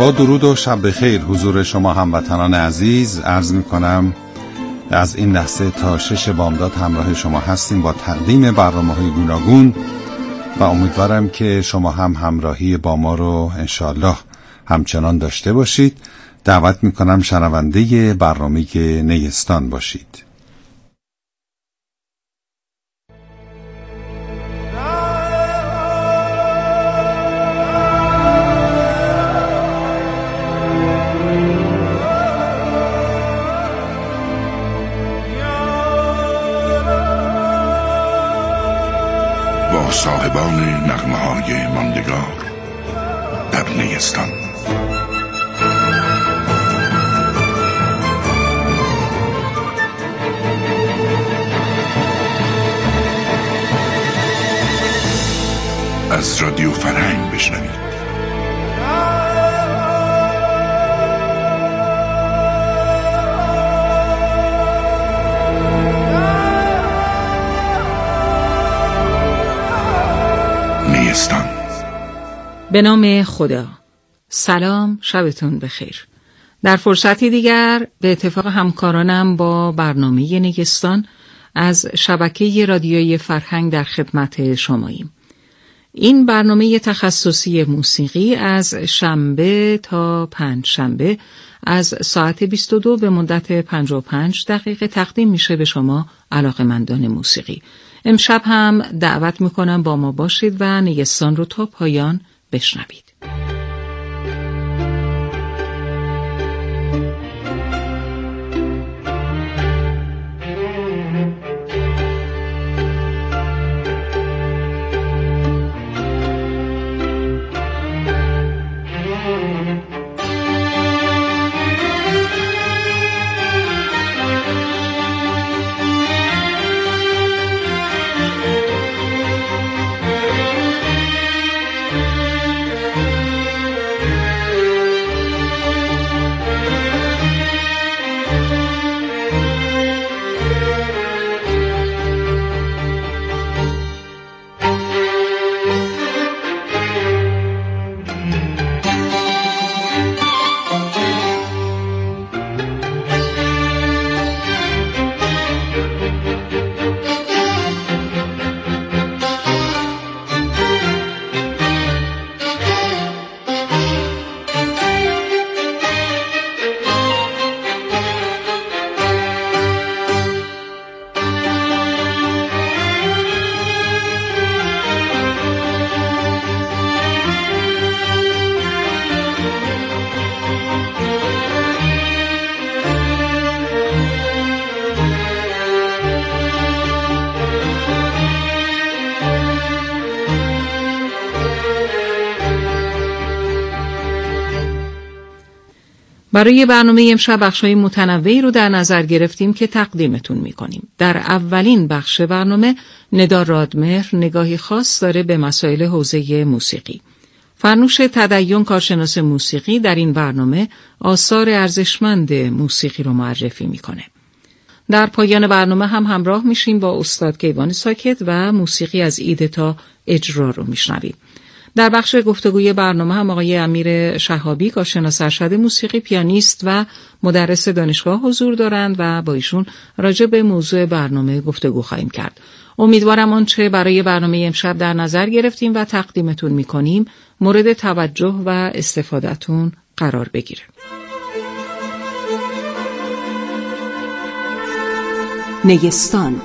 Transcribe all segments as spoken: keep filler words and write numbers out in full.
با درود و شب بخیر حضور شما هموطنان عزیز عرض می کنم. از این لحظه تا شش بامداد همراه شما هستیم با تقدیم برنامه‌های گوناگون و امیدوارم که شما هم همراهی با ما رو انشالله همچنان داشته باشید. دعوت می کنم شنونده برنامه نیستان باشید. با صاحبان نغمه‌های ماندگار در نیستان. از رادیو فرهنگ بشنوید. نیستان. به نام خدا. سلام، شبتون بخیر. در فرصتی دیگر به اتفاق همکارانم با برنامه نیستان از شبکه رادیویی فرهنگ در خدمت شماییم. این برنامه تخصصی موسیقی از شنبه تا پنج شنبه از ساعت بیست و دو به مدت پنجاه و پنج دقیقه تقدیم میشه به شما علاقه‌مندان موسیقی. امشب هم دعوت میکنم با ما باشید و نیستان رو تا پایان بشنوید. برای برنامه امشب بخش‌های متنوعی رو در نظر گرفتیم که تقدیمتون می‌کنیم. در اولین بخش برنامه ندا رادمهر نگاهی خاص داره به مسائل حوزه موسیقی. فرنوش تدین کارشناس موسیقی در این برنامه آثار ارزشمند موسیقی رو معرفی می‌کنه. در پایان برنامه هم همراه میشیم با استاد کیوان ساکت و موسیقی از ایده تا اجرا رو میشنویم. در بخش گفتگوی برنامه هم آقای امیر شهابی کارشناس ارشد موسیقی، پیانیست و مدرس دانشگاه حضور دارند و با ایشون راجع به موضوع برنامه گفتگو خواهیم کرد. امیدوارم آنچه برای برنامه امشب در نظر گرفتیم و تقدیمتون می‌کنیم مورد توجه و استفادهتون قرار بگیره. نیستان.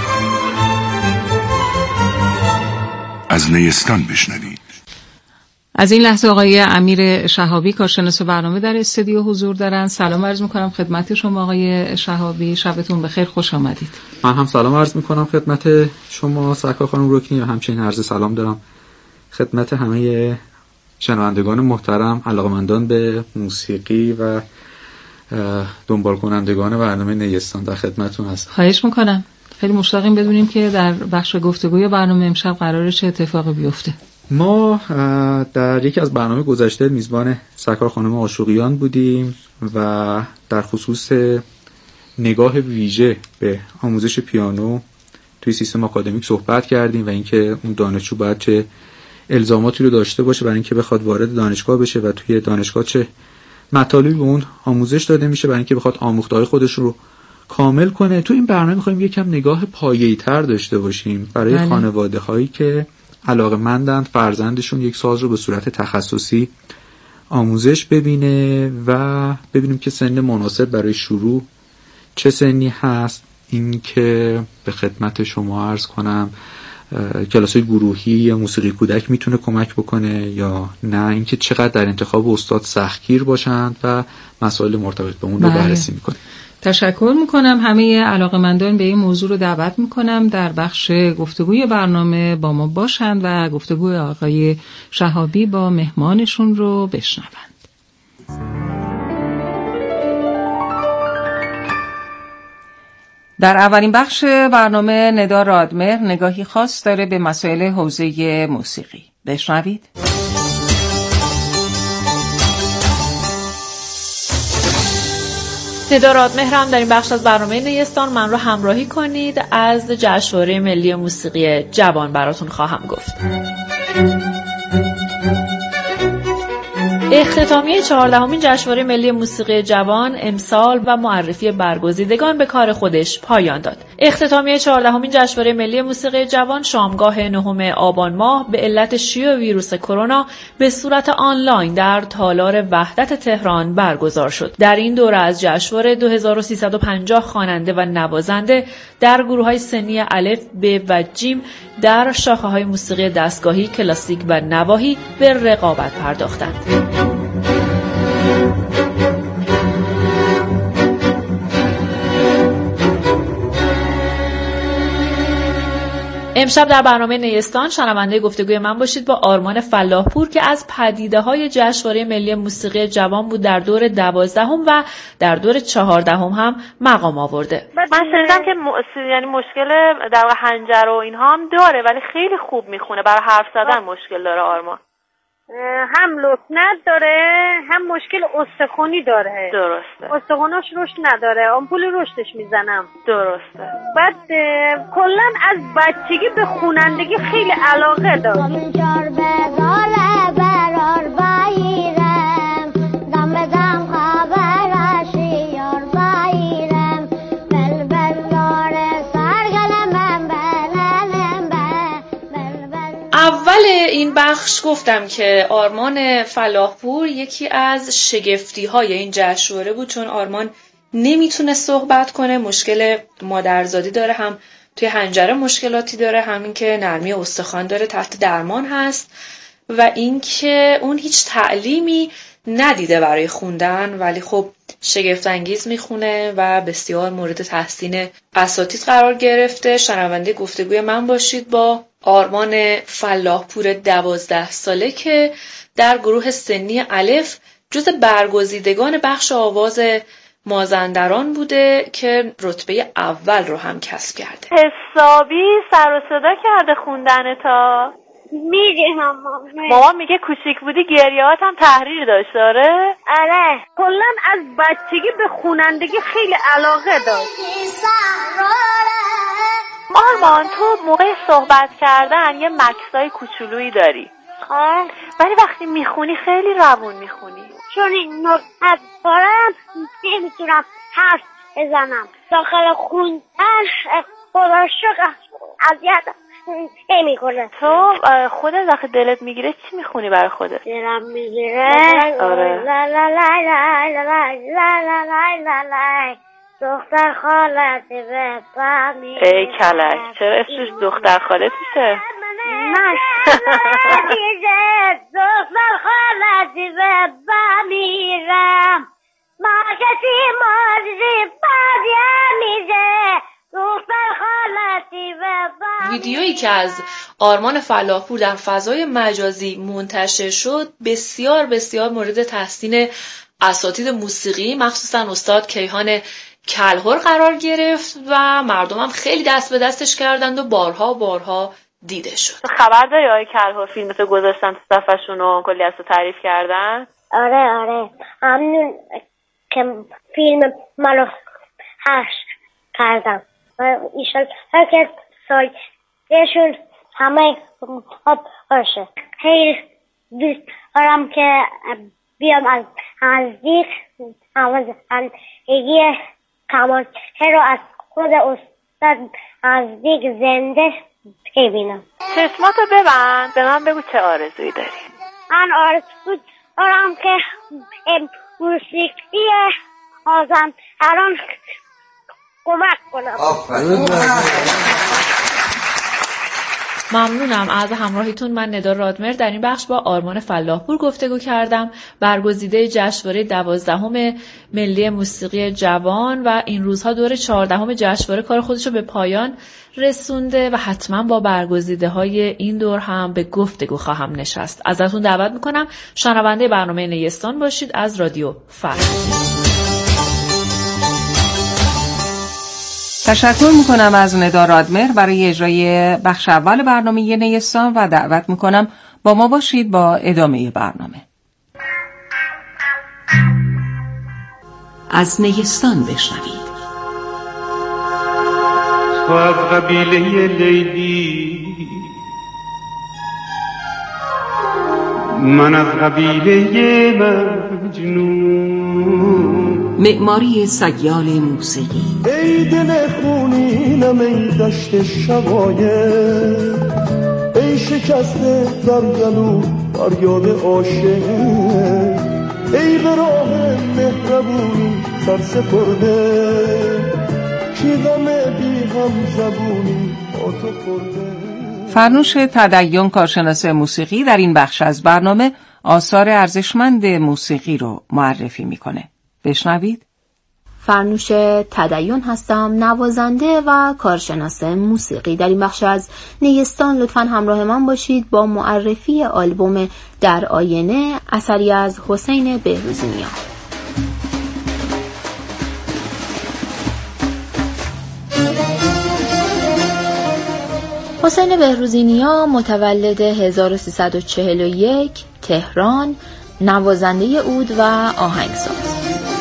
از نیستان بشنوید. از این لحظه آقای امیر شهابی کارشناس برنامه در استودیو حضور دارن. سلام عرض میکنم خدمت شما آقای شهابی، شبتون بخیر، خوش آمدید. من هم سلام عرض میکنم خدمت شما سرکار خانم رکنی و همچنین عرض سلام دارم خدمت همه شنوندگان محترم، علاقمندان به موسیقی و دنبال کنندگان برنامه نیستان در خدمتتون هستم. خواهش میکنم. خیلی مشتاقیم بدونیم که در بخش گفتگوی برنامه امشب قراره چه اتفاقی بیفته. ما در یکی از برنامه گذشته میزبان سرکار خانم آشوقیان بودیم و در خصوص نگاه ویژه به آموزش پیانو توی سیستم آکادمیک صحبت کردیم و اینکه اون دانشجو باید چه الزاماتی رو داشته باشه برای اینکه بخواد وارد دانشگاه بشه و توی دانشگاه چه مطالبی به اون آموزش داده میشه برای اینکه بخواد آموخته‌های خودش رو کامل کنه. تو این برنامه می‌خوایم یکم نگاه پایه‌ای‌تر داشته باشیم برای بله. خانواده‌هایی که علاقه‌مندند فرزندشون یک ساز رو به صورت تخصصی آموزش ببینه و ببینیم که سن مناسب برای شروع چه سنی هست. این که به خدمت شما عرض کنم کلاس‌های گروهی یا موسیقی کودک میتونه کمک بکنه یا نه، اینکه چقدر در انتخاب استاد سختگیر باشند و مسائل مرتبط به اون رو بررسی میکنه. تشکر میکنم. همه علاقه‌مندان به این موضوع رو دعوت میکنم در بخش گفتگوی برنامه با ما باشند و گفتگوی آقای شهابی با مهمانشون رو بشنوند. در اولین بخش برنامه ندا رادمهر نگاهی خاص داره به مسائل حوزه موسیقی. بشنوید. ندا رادمهر هم در این بخش از برنامه نیستان من رو همراهی کنید. از جشنواره ملی موسیقی جوان براتون خواهم گفت. اختتامیه چهاردهمین جشنواره ملی موسیقی جوان امسال و معرفی برگزیدگان به کار خودش پایان داد. اختتامیه چهاردهمین جشنواره ملی موسیقی جوان شامگاه نهم آبان ماه به علت شیوع ویروس کرونا به صورت آنلاین در تالار وحدت تهران برگزار شد. در این دوره از جشنواره دو هزار و سیصد و پنجاه خواننده و نوازنده در گروه‌های سنی الف، ب و جیم در شاخه‌های موسیقی دستگاهی، کلاسیک و نواحی به رقابت پرداختند. امشب در برنامه نیستان شنونده گفتگوی من باشید با آرمان فلاحپور که از پدیده‌های جشنواره ملی موسیقی جوان بود. در دور دوازدهم و در دور چهاردهم هم مقام آورده. من شنیدم که م... یعنی مشکل در حنجره و اینها هم داره ولی خیلی خوب میخونه، برای حرف زدن مشکل داره آرمان. هم لکنت داره هم مشکل استخونی داره. درسته. استخوناش رشد نداره، آمپول رشدش میزنم. درسته. بعد کلا از بچگی به خوانندگی خیلی علاقه داره. اول این بخش گفتم که آرمان فلاحپور یکی از شگفتی‌های این جشنواره بود، چون آرمان نمیتونه صحبت کنه، مشکل مادرزادی داره، هم توی حنجره مشکلاتی داره، همین که نرمی استخوان داره، تحت درمان هست و اینکه اون هیچ تعلیمی ندیده برای خوندن ولی خب شگفت انگیز میخونه و بسیار مورد تحسین اساتید قرار گرفته. شنونده گفتگوی من باشید با آرمان فلاحپور دوازده ساله که در گروه سنی الف جز برگزیدگان بخش آواز مازندران بوده که رتبه اول رو هم کسب کرده. حسابی سر و صدا کرده خوندن تا میگه مامان مامان میگه کوچیک بودی گریهات هم تحریر داشت. داره؟ آره کلا از بچگی به خوانندگی خیلی علاقه داشت. آرمان تو موقع صحبت کردن یه مکسای کوچولویی داری آه ولی وقتی میخونی خیلی روون میخونی. چون این نکت دارم نمیتونم حرف بزنم. داخل خوندن خدا شکر اذیت نمی کنه. تو خودت وقتی دلت میگیره چی میخونی برای خودت؟ دلم میگیره آره لا لا لا لا لا لا لا لا لا لا دختر خالتی به پا میگیره. ای کلک چرا اسمش دختر خالت میشه؟ من دیگه دختر خالتی به بمیرم ما کسی مازی بازی میزه دختر خالتی به بمیرم. ویدیویی که از آرمان فلاحپور در فضای مجازی منتشر شد بسیار بسیار مورد تحسین اساتید موسیقی مخصوصا استاد کیهان کلهر قرار گرفت و مردم هم خیلی دست به دستش کردند و بارها بارها دیده شد. خبر داری آقای کلهر فیلمتو گذاشتن تو صفحه‌شون و کلی از تو تعریف کردن؟ آره آره همون که فیلم منو هش کردم ایشان هر که سایشون همه خوب باشه. خیلی دوست دارم که بیام از نزدیک همزندگی کمانچه رو از خود استاد نزدیک زنده ببینم. چشماتو ببند به من بگو چه آرزویی داری؟ من آرزو دارم که موسیقی مازندران کمک کنم. ممنونم از همراهیتون. من ندا رادمر در این بخش با آرمان فلاحپور گفتگو کردم، برگزیده جشنواره دوازدهم ملی موسیقی جوان و این روزها دور چهاردهم جشنواره کار خودش رو به پایان رسونده و حتما با برگزیده های این دور هم به گفتگو خواهم نشست. ازتون دعوت میکنم شنونده برنامه نیستان باشید از رادیو فردا. تشکر میکنم از ندا رادمر برای اجرای بخش اول برنامه نیستان و دعوت میکنم با ما باشید با ادامه برنامه. از نیستان بشنوید. تو از قبیله لیلی، من از قبیله مجنون. معماری سیال موسیقی. ای دل خونینم ای دشت شبایه، ای شکسته در گلو فریاد عاشق، ای به راه مهربونی سر سپرده، کی غم بی هم زبونی با تو خورده. فرنوش تدین کارشناس موسیقی در این بخش از برنامه آثار ارزشمند موسیقی رو معرفی میکنه. بشنوید. فرنوش تدین هستم، نوازنده و کارشناس موسیقی. در این بخش از نیستان لطفاً همراه من باشید با معرفی آلبوم در آینه، اثری از حسین بهروزی نیا. حسین بهروزی نیا متولد هزار و سیصد و چهل و یک تهران، نوازنده عود و آهنگساز.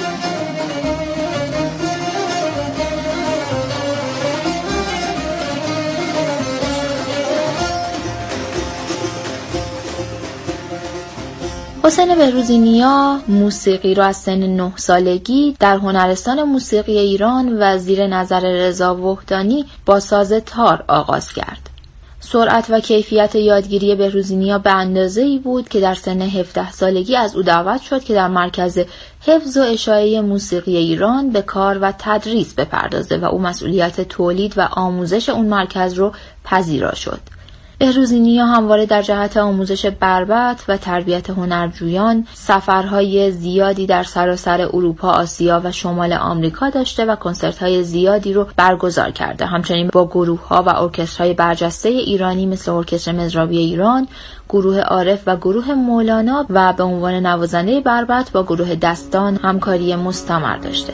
حسین بهروزی نیا موسیقی را از سن نه سالگی در هنرستان موسیقی ایران و زیر نظر رضا وحدانی با ساز تار آغاز کرد. سرعت و کیفیت یادگیری بهروزی نیا به اندازه‌ای بود که در سن هفده سالگی از او دعوت شد که در مرکز حفظ و اشاعه موسیقی ایران به کار و تدریس بپردازه و او مسئولیت تولید و آموزش اون مرکز رو پذیرا شد. بهروزی نیا همواره در جهت آموزش بربط و تربیت هنرجویان سفرهای زیادی در سراسر اروپا، آسیا و شمال آمریکا داشته و کنسرت‌های زیادی رو برگزار کرده. همچنین با گروه‌ها و ارکسترهای برجسته ایرانی مثل ارکستر مزرابی ایران، گروه عارف و گروه مولانا و به عنوان نوازنده بربط با گروه دستان همکاری مستمر داشته.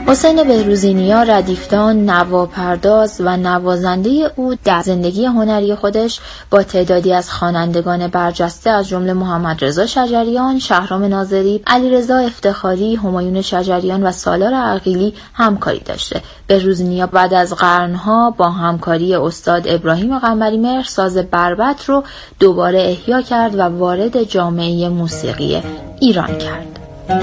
حسین بهروزی نیا ردیفدان، نواپرداز و نوازنده او در زندگی هنری خودش با تعدادی از خوانندگان برجسته از جمله محمد رضا شجریان، شهرام ناظری، علیرضا افتخاری، همایون شجریان و سالار عقیلی همکاری داشته. بهروزی نیا بعد از قرنها با همکاری استاد ابراهیم قمری‌مهر ساز بربط رو دوباره احیا کرد و وارد جامعه موسیقی ایران کرد.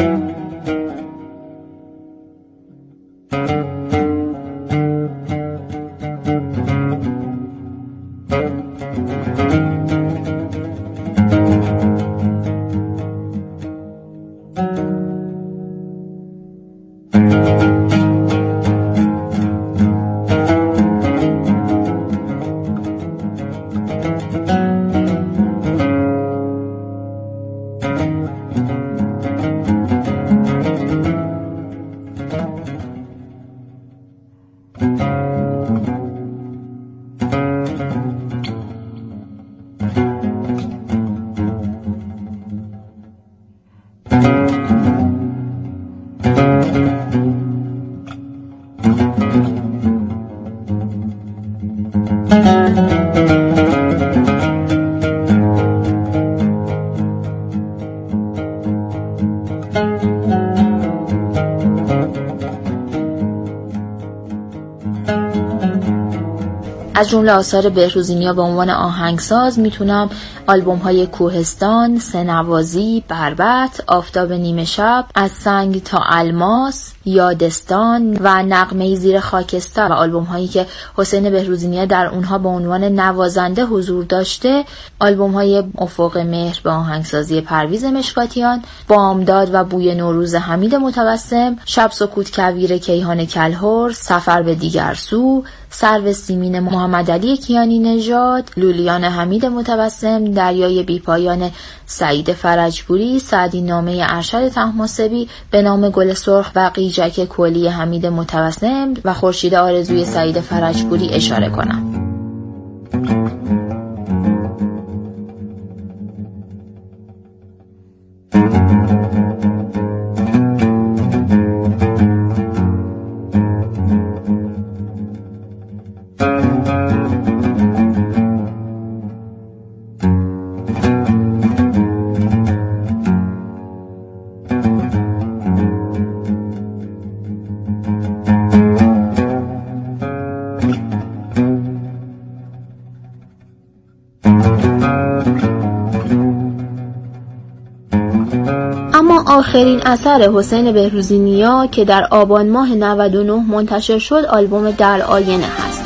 از جمله آثار بهروزی نیا به عنوان آهنگساز میتونم آلبوم های کوهستان، سه‌نوازی، بربط، آفتاب نیمه شب، از سنگ تا الماس، یادستان و نغمه زیر خاکستر و آلبوم هایی که حسین بهروزی نیا در اونها به عنوان نوازنده حضور داشته، آلبوم های افق مهر به آهنگسازی پرویز مشکاتیان، بامداد و بوی نوروز حمید متوسم، شب سکوت کویر کیهان کلهر، سفر به دیگر سو، سرو سیمین محمد علی کیانی نژاد، لولیان حمید متوسم، دریای بیپایان سعید فرجپوری، سعدی نامه ارشد طهماسبی، به نام گل سرخ و قیچک کلی حمید متوسم و خورشید آرزوی سعید فرجپوری اشاره کنم. آخرین اثر حسین بهروزی نیا که در آبان ماه نود و نه منتشر شد آلبوم در آینه هست.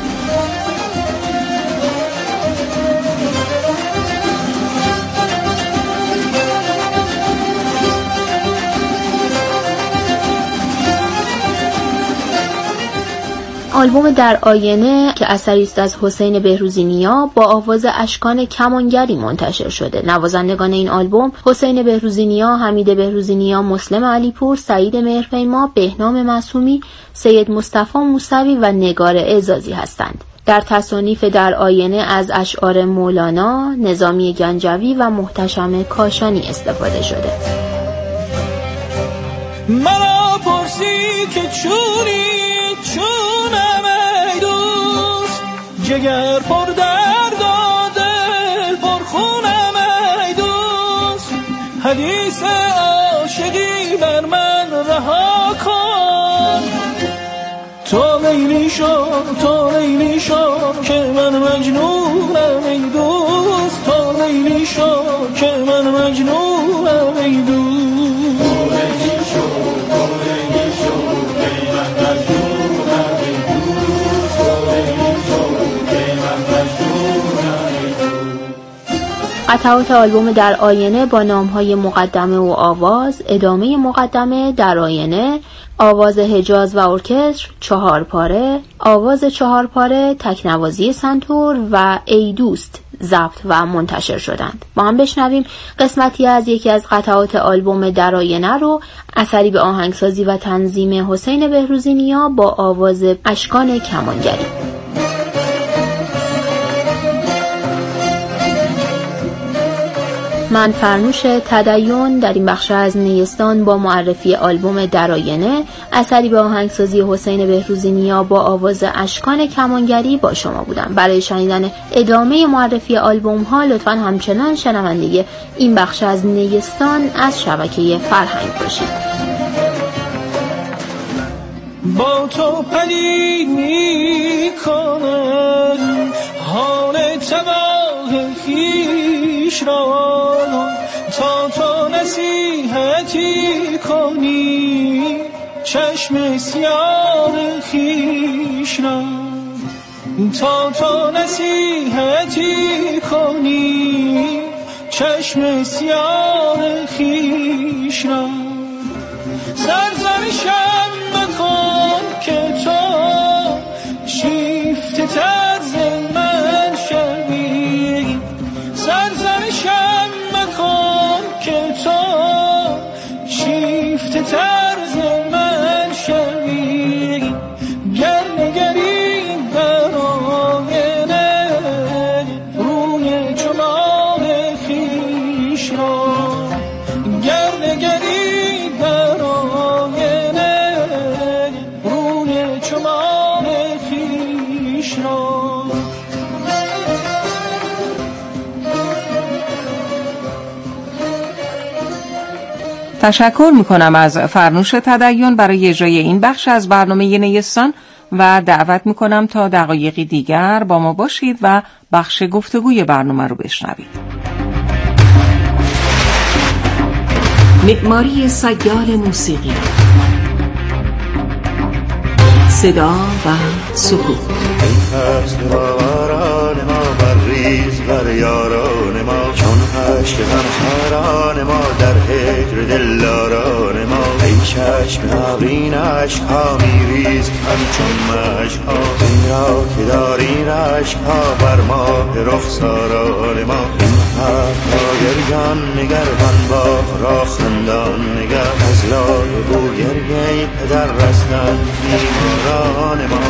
آلبوم در آینه که اثری است از حسین بهروزی نیا با آواز اشکان کمانگری منتشر شده. نوازندگان این آلبوم حسین بهروزی نیا، حمید بهروزی نیا، مسلم علیپور، سعید مهرپیما، بهنام معصومی، سید مصطفی موسوی و نگار اعزازی هستند. در تصانیف در آینه از اشعار مولانا، نظامی گنجوی و محتشم کاشانی استفاده شده. مرا پرسی که چونی چونم ای دوست، جگر پر درد و دل پر خونم ای دوست، حدیث عاشقی بر من رها کن، تو لیلی شو تو لیلی شو که من مجنونم ای دوست، تو لیلی شو که من مجنونم ای دوست، تو لیلی شو تو لیلی شو که من مجنونم ای دوست، تو لیلی شو که من مجنونم ای دوست. قطعات آلبوم در آینه با نام‌های مقدمه و آواز، ادامه مقدمه، در آینه، آواز حجاز و ارکستر، چهار پاره، آواز چهار پاره، تکنوازی سنتور و ای دوست ضبط و منتشر شدند. با هم بشنویم قسمتی از یکی از قطعات آلبوم در آینه رو، اثری به آهنگسازی و تنظیم حسین بهروزی نیا با آواز اشکان کمانگری. من فرنوش تدین در این بخش از نیستان با معرفی آلبوم در آینه، اثری به آهنگسازی حسین بهروزی نیا با آواز اشکان کمانگری با شما بودم. برای شنیدن ادامه معرفی آلبوم ها لطفاً همچنان شنونده این بخش از نیستان از شبکه فرهنگ باشید. با تو پدید می کنم حال تباه خیش را، تا تو نصیحتی کنی چشم سیاه خیش را، تا تو نصیحتی کنی چشم سیاه خیش را. سرزنشم مکن که تو شیفته طرز من شوی، سرزنشم مکن که تو شیفته طرز من شوی. گر نگری در آینه روی چماه خویش را، گر نگری در آینه روی چماه خویش را. تشکر میکنم از فرنوش تدین برای اجرای این بخش از برنامه نیستان و دعوت میکنم تا دقایقی دیگر با ما باشید و بخش گفتگوی برنامه رو بشنوید. معماری سیال موسیقی، صدا و سکوت. ای فصل باران ما بریز بر یاران ما، چون عشق غمخواران ما در هجر دلداران ما. ای چشم ناقین عشق ها میریز همچون مشک ها، این را که داری رشک ها بر ماه رخساران ما. این حرف را گریان نگر من با را خندان نگر، از لای بو گریه پدر رستن بیماران ما.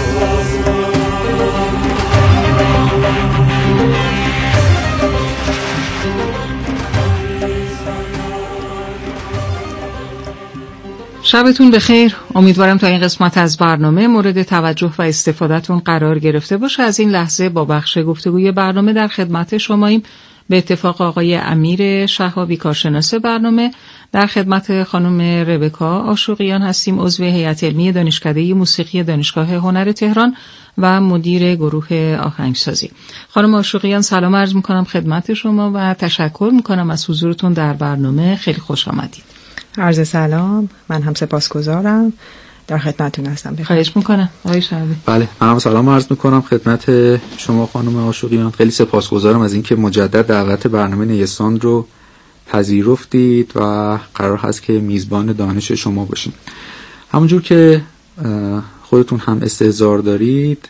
شبتون بخیر. امیدوارم تا این قسمت از برنامه مورد توجه و استفادهتون قرار گرفته باشه. از این لحظه با بخش گفتگوی برنامه در خدمت شماییم. به اتفاق آقای امیر شهابی کارشناس برنامه، در خدمت خانم ربکا آشوقیان هستیم، عضو هیئت علمی دانشکده موسیقی دانشگاه هنر تهران و مدیر گروه آهنگسازی. خانم آشوقیان سلام عرض میکنم خدمت شما و تشکر میکنم از حضورتون در برنامه. خیلی خوش آمدید. عرض سلام، من هم سپاسگزارم، در خدمتتون هستم. خواهش میکنم آقای شهابی. بله، من هم سلام عرض میکنم خدمت شما خانم آشوقیان. خیلی سپاسگزارم از اینکه مجدد دعوت برنامه نیستان رو پذیرفتید و قرار هست که میزبان دانش شما باشیم. همونجور که خودتون هم استحضار دارید،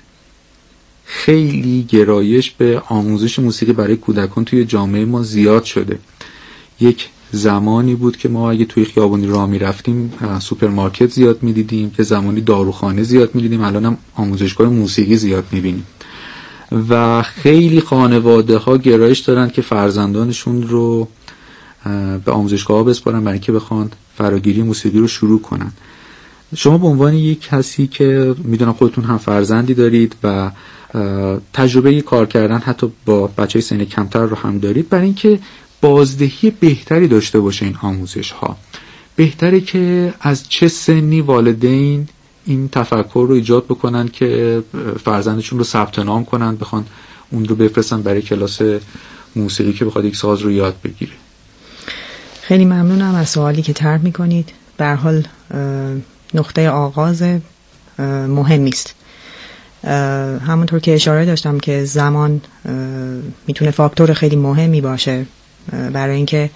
خیلی گرایش به آموزش موسیقی برای کودکان توی جامعه ما زیاد شده. یک زمانی بود که ما اگه توی خیابانی راه میرفتیم سوپرمارکت زیاد میدیدیم، که زمانی داروخانه زیاد میدیدیم، الان هم آموزشگاه موسیقی زیاد میبینیم و خیلی خانواده ها گرایش دارن که فرزندانشون رو به آموزشگاه ها بسپارن برای اینکه بخوان فراگیری موسیقی رو شروع کنن. شما به عنوان یک کسی که میدونم خودتون هم فرزندی دارید و تجربه کار کردن حتی با بچهای سن کمتر رو هم دارید، برای اینکه بازدهی بهتری داشته باشه این آموزش ها، بهتره که از چه سنی والدین این تفکر رو ایجاد بکنن که فرزندشون رو ثبت نام کنن، بخوان اون رو بفرستن برای کلاس موسیقی که بخواد یک ساز رو یاد بگیره. خیلی ممنونم از سوالی که طرح می‌کنید. به هر حال نقطه آغاز مهمی است. همونطور که اشاره داشتم که زمان میتونه فاکتور خیلی مهمی باشه برای اینکه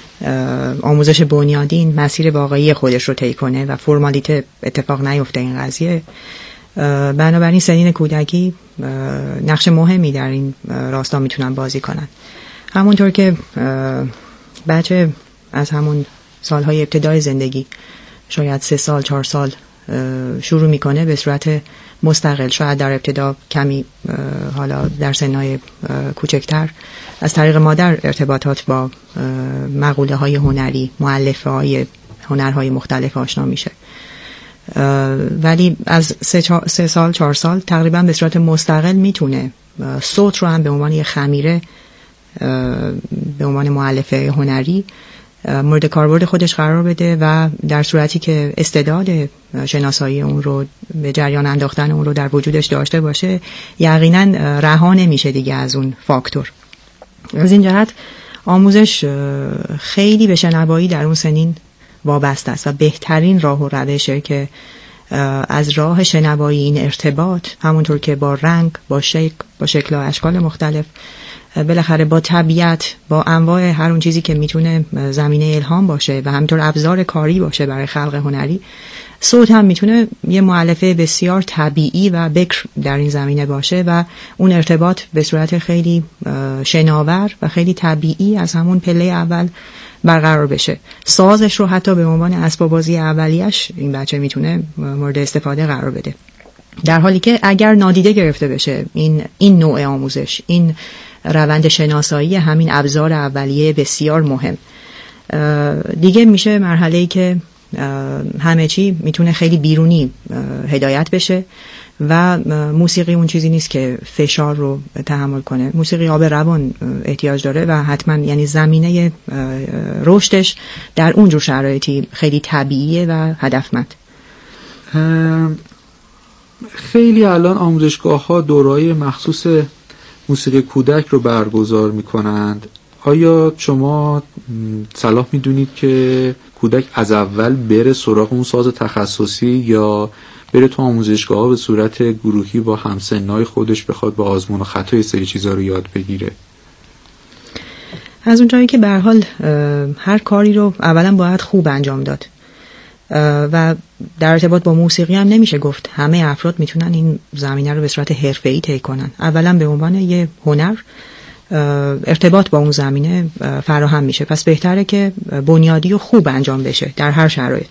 آموزش بنیادین مسیر واقعی خودش رو طی کنه و فرمالیته اتفاق نیفته این قضیه. بنابراین سنین کودکی نقش مهمی در این راستا میتونن بازی کنن. همونطور که بچه از همون سالهای ابتدای زندگی، شاید سه سال چهار سال شروع میکنه به صورت مستقل، شاید در ابتدا کمی حالا در سنهای کوچکتر از طریق مادر ارتباطات با مقوله های هنری، مؤلفه های هنرهای مختلف آشنا میشه، ولی از سه, سه سال چهار سال تقریبا به صورت مستقل میتونه صوت رو هم به عنوان یه خمیره، به عنوان مؤلفه هنری مورد کاربرد خودش قرار بده و در صورتی که استعداد شناسایی اون رو به جریان انداختن اون رو در وجودش داشته باشه، یقینا رها نمیشه دیگه از اون فاکتور. از این جهت آموزش خیلی به شنوایی در اون سنین وابسته است و بهترین راه و روشه که از راه شنوایی این ارتباط، همونطور که با رنگ، با شکل، با شکل و اشکال مختلف، بالاخره با طبیعت، با انواع هر اون چیزی که میتونه زمینه الهام باشه و همینطور ابزار کاری باشه برای خلق هنری، صوت هم میتونه یه مؤلفه بسیار طبیعی و بکر در این زمینه باشه و اون ارتباط به صورت خیلی شناور و خیلی طبیعی از همون پله اول برقرار بشه. سازش رو حتی به عنوان اسباب بازی اولیش این بچه میتونه مورد استفاده قرار بده، در حالی که اگر نادیده گرفته بشه این این نوع آموزش، این روند شناسایی همین ابزار اولیه بسیار مهم، دیگه میشه مرحله‌ای که همه چی میتونه خیلی بیرونی هدایت بشه و موسیقی اون چیزی نیست که فشار رو تحمل کنه. موسیقی آب روان احتیاج داره و حتما یعنی زمینه رشدش در اونجور شرایطی خیلی طبیعیه و هدفمند. خیلی الان آموزشگاه ها دوره‌های مخصوص موسیقی کودک رو برگزار میکنند. آیا شما صلاح میدونید که کودک از اول بره سراغ اون ساز تخصصی یا بره تو آموزشگاه ها به صورت گروهی با همسنای خودش بخواد با آزمون و خطا یه سری چیزا رو یاد بگیره؟ از اونجایی که به هر حال هر کاری رو اولا باید خوب انجام داد و در ارتباط با موسیقی هم نمیشه گفت همه افراد میتونن این زمینه رو به صورت حرفه‌ای طی کنن. اولا به عنوان یه هنر ارتباط با اون زمینه فراهم میشه، پس بهتره که بنیادی و خوب انجام بشه در هر شرایط.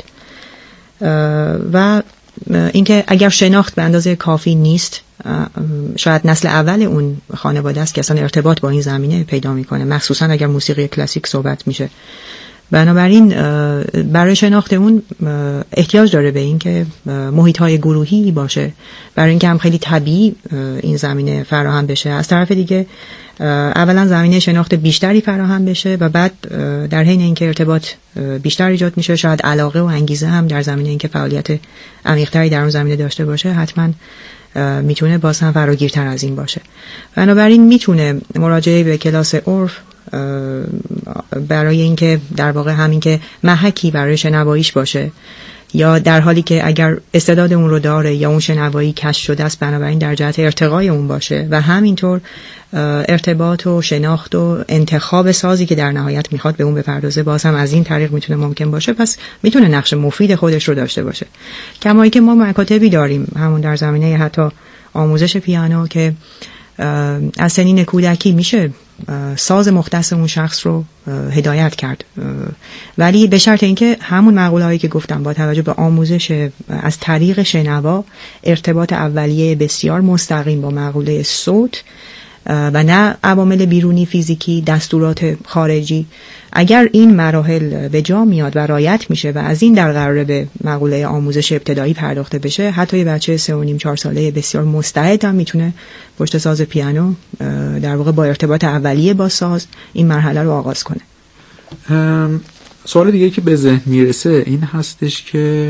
و اینکه اگر شناخت به اندازه کافی نیست، شاید نسل اول اون خانواده است که اصلا ارتباط با این زمینه پیدا میکنه، مخصوصا اگر موسیقی کلاسیک صحبت میشه. بنابراین برای شناخت اون احتیاج داره به این که محیط‌های گروهی باشه، برای اینکه هم خیلی طبیعی این زمینه فراهم بشه. از طرف دیگه اولا زمینه شناخت بیشتری فراهم بشه و بعد در حین اینکه ارتباط بیشتر ایجاد میشه، شاید علاقه و انگیزه هم در زمینه اینکه فعالیت عمیق‌تری در اون زمینه داشته باشه، حتما میتونه باز هم فراگیرتر از این باشه. بنابراین میتونه مراجعه به کلاس عرف برای اینکه در واقع همین که محکی برای شنواییش باشه، یا در حالی که اگر استعداد اون رو داره یا اون شنوایی کشف شده است، بنابراین در جهت ارتقای اون باشه و همینطور ارتباط و شناخت و انتخاب سازی که در نهایت میخواد به اون بپردازه، باز هم از این طریق میتونه ممکن باشه. پس میتونه نقش مفید خودش رو داشته باشه. کمایی که ما مکاتبی داریم همون در زمینه حتی آموزش پیانو که از سنین کودکی میشه ساز مختص اون شخص رو هدایت کرد، ولی به شرط اینکه همون مقوله هایی که گفتم با توجه به آموزش از طریق شنوا، ارتباط اولیه بسیار مستقیم با مقوله صوت و نه عوامل بیرونی فیزیکی، دستورات خارجی. اگر این مراحل به جا میاد و رعایت میشه و از این در قراره به مقوله آموزش ابتدایی پرداخته بشه، حتی یه بچه سه و نیم چهار ساله بسیار مستعد هم میتونه پشت ساز پیانو در واقع با ارتباط اولیه با ساز این مرحله رو آغاز کنه. سوال دیگه که به ذهن میرسه این هستش که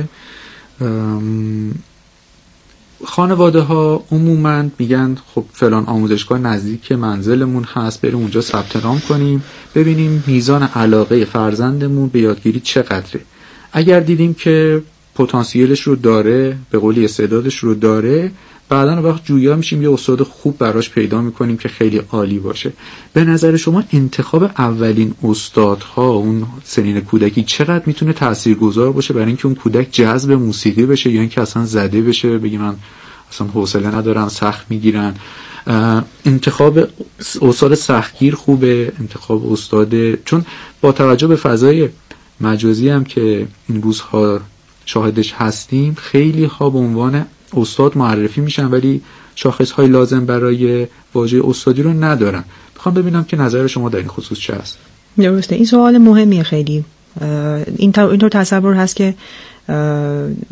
خانواده ها عموماً میگن خب فلان آموزشگاه نزدیک منزلمون هست، بریم اونجا ثبت نام کنیم ببینیم میزان علاقه فرزندمون به یادگیری چقدره. اگر دیدیم که پتانسیلش رو داره، به قولی استعدادش رو داره، بعداً وقت جویا میشیم یه استاد خوب براش پیدا میکنیم که خیلی عالی باشه. به نظر شما انتخاب اولین استادها اون سنین کودکی چقدر میتونه تاثیرگذار باشه برای اینکه اون کودک جذب موسیقی بشه یا اینکه اصلا زده بشه بگی من اصلا حوصله ندارم، سخت میگیرن؟ انتخاب استاد سختگیر خوبه، انتخاب استاد، چون با توجه به فضای مجازی هم که این روزها شاهدش هستیم خیلی ها به عنوان استاد معرفی میشن ولی شاخص های لازم برای واژه استادی رو ندارن. میخوام ببینم که نظر شما در این خصوص چه است. درسته، این سوال مهمیه خیلی. این اینطور تصور هست که